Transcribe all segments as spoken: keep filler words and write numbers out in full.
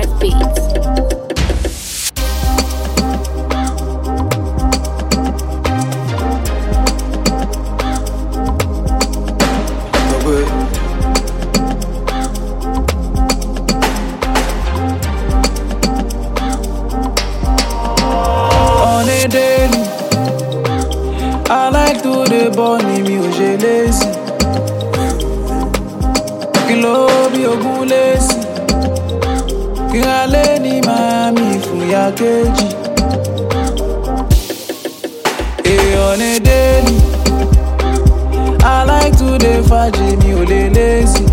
five beats. On a daily, I like to the bunny mi ò ṣe lazy. Kí ló bí ogún lazy? Kí n alẹ́ ní Miami fún ya kejì. Hey, on a daily, I like to the fàájì mi ò lè lazy.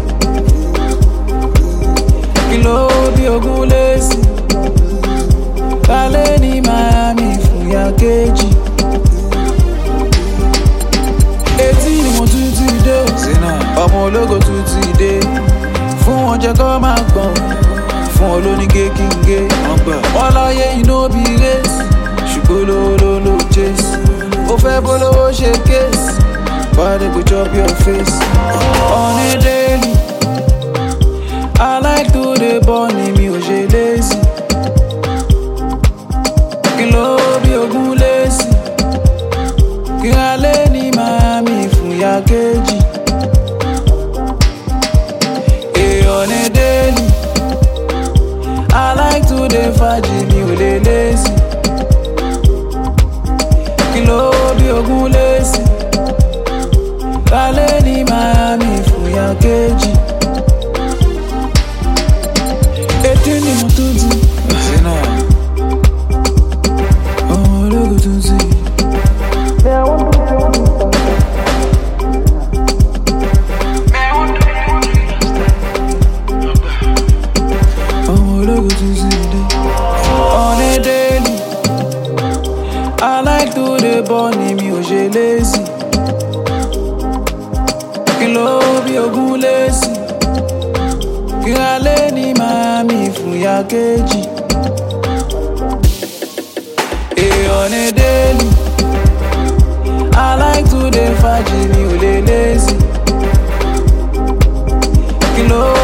Kí ló bí ogún lazy? Kálẹ̀ ní Miami fún ya kejì. Etí ni mo tún ti dé o, ọmọ ológo tún ti dé. Fún wọn jẹ́ kó máa gbọ̀n, fún olóníke kí n gé. Wọ́n láyé iná bí race, ṣùgbọ́n lówó ló ló chase. Ó fẹ́ bólówó ṣe case, but they go chop your face. On a daily, I like to dey bunny mi ò ṣe lazy. Kí ló bí ogún lazy? Kí n alẹ́ ní Miami fún ya kejì. Hey, on a daily, I like to dey fàájì mi ò lè lazy. Kí ló bí ogún lazy? Kálẹ̀ ní Miami fún ya kejì. Etí ni mo tún ti. Ọmọ ológo tún ti. Ọmọ ológo tún ti dé. On a daily, I like to dey bunny mi ò ṣe lazy. Kí ló bí ogún lazy? Kí n alẹ́ ní Miami fún ya kejì. Hey, on a daily, I like to dey fàájì mi ò lè lazy. Kí ló